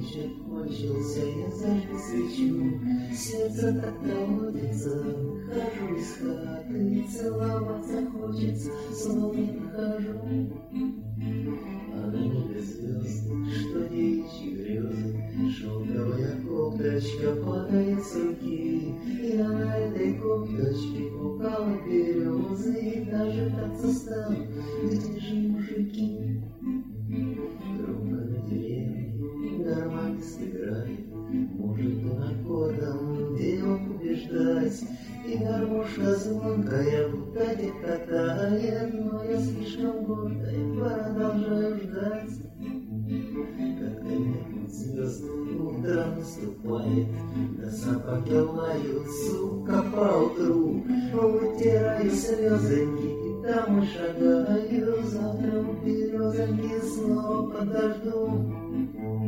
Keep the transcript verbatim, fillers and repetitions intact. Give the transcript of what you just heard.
вечер кончился, я зажгу свечу, сердце так доводится, хожу из хаты, целоваться хочется, снова не нахожу. А на небе звезды, что девичьи грезы, шелковая кофточка падает с руки, и на этой кофточке упала березы, и даже так состав, где же мужики? Громко на деревне гармонист играет, может он аккордом девок убеждать, и гармошка звонкая будто детка тает, но я слишком гордая, продолжаю ждать. Когда меркнут звезды, утро наступает, до сапог я лаю, сука, поутру, вытираю слезоньки и домой шагаю, завтра у березоньки снова подожду.